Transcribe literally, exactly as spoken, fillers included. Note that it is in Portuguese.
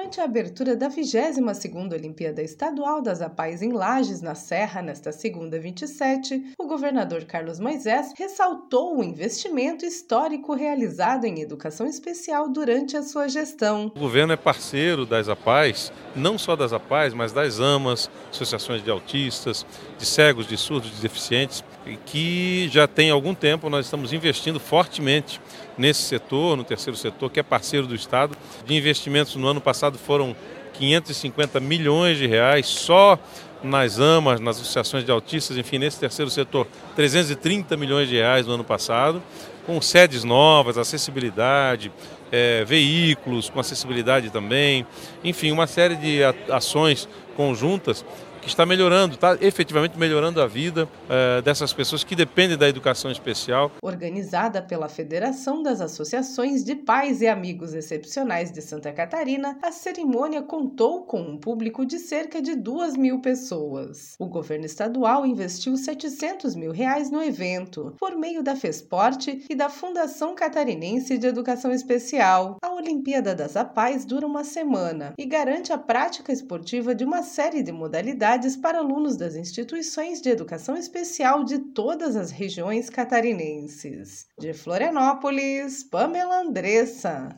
Durante a abertura da vigésima segunda Olimpíada Estadual das APAES em Lages, na Serra, nesta segunda vinte e sete, o governador Carlos Moisés ressaltou o investimento histórico realizado em educação especial durante a sua gestão. O governo é parceiro das APAES, não só das APAES, mas das AMAs, associações de autistas, de cegos, de surdos, de deficientes, que já tem algum tempo nós estamos investindo fortemente nesse setor, no terceiro setor, que é parceiro do Estado. De investimentos no ano passado foram quinhentos e cinquenta milhões de reais só nas AMAs, nas associações de autistas, enfim, nesse terceiro setor, trezentos e trinta milhões de reais no ano passado, com sedes novas, acessibilidade, é, veículos com acessibilidade também, enfim, uma série de ações conjuntas que está melhorando, está efetivamente melhorando a vida é, dessas pessoas que dependem da educação especial. Organizada pela Federação das Associações de Pais e Amigos Excepcionais de Santa Catarina, a cerimônia contou com um público de cerca de duas mil pessoas. O governo estadual investiu setecentos mil reais no evento, por meio da FESPORT e da Fundação Catarinense de Educação Especial. A Olimpíada das APAES dura uma semana e garante a prática esportiva de uma série de modalidades para alunos das instituições de educação especial de todas as regiões catarinenses. De Florianópolis, Pamela Andressa.